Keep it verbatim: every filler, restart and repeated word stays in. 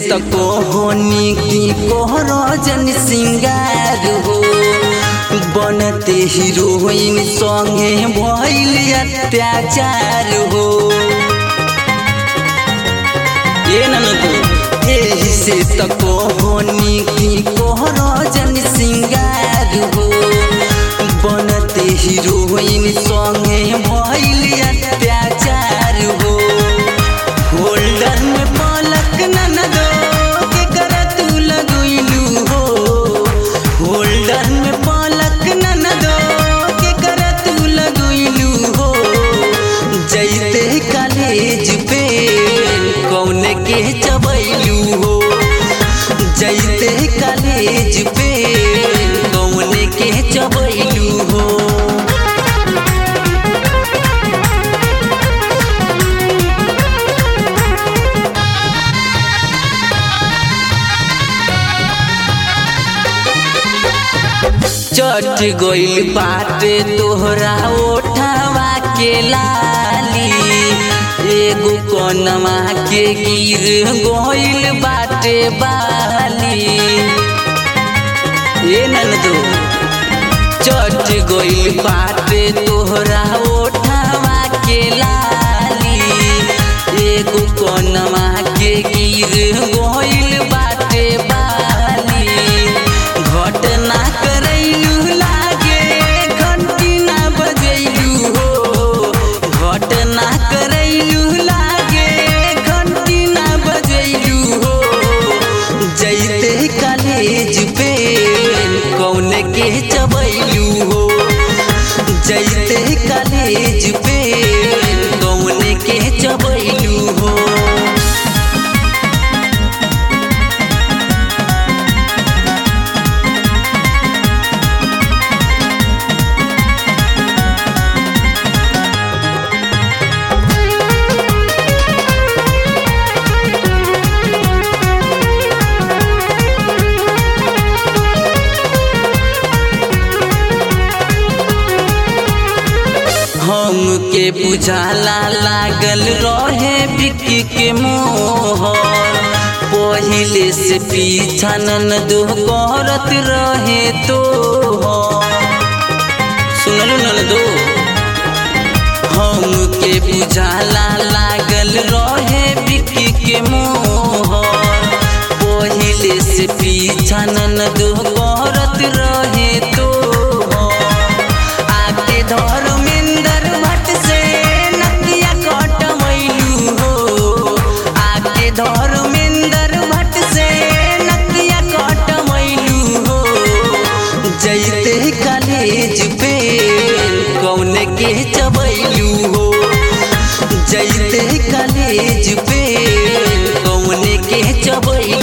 तक होनी की कोहरो जन सिंगार हो बनते हीरोइन संगे भइल अत्याचार हो। ये ननद एही से तक होनी की कोहरो जन सिंगार हो बनते हीरोइन संगे भइल अत्याचार हो। होल्डर में पलक ननदो के कर तू लगइलू हो होल्डर में पलक ननदो के कर तू लगइलू हो। जैते कॉलेज पे कौन के चबैलू हो जैते कॉलेज पे कौन के चबैलू हो। चट गइल बाटे तोहरा ओठवा के लाली एगो कोनमा के गिर गइल बाटे बाली। ये ननदो चट गइल बाटे तोहरा ओठवा के लाली एगो कोनमा के गिर गइल बाटे बाली। घटना करैलू लागे घंटी ना बजैलू हो घटना करैलू लागे घंटी ना बजैलू हो। जैते कॉलेज पे कौन के चबैलू हो जैते कॉलेज पे कौन के चबैलू हो। हमके बुझाला लागल रहे बिक्की के मोहर पहिले से पीछा ननदो करत रहे तो सुनलू ननदो। हमके बुझाला लागल रहे बिक्की के मोहर पहिले से पीछा ननदो करत रहे तो आके धर्मेंद्र भट्ट से नकिया कटमैलू हो आके धर्मेंद्र भट्ट से नकिया कटमैलू हो। जैते कॉलेज पे कौन के चबैलू हो जैते कॉलेज पे कौन के चबैलू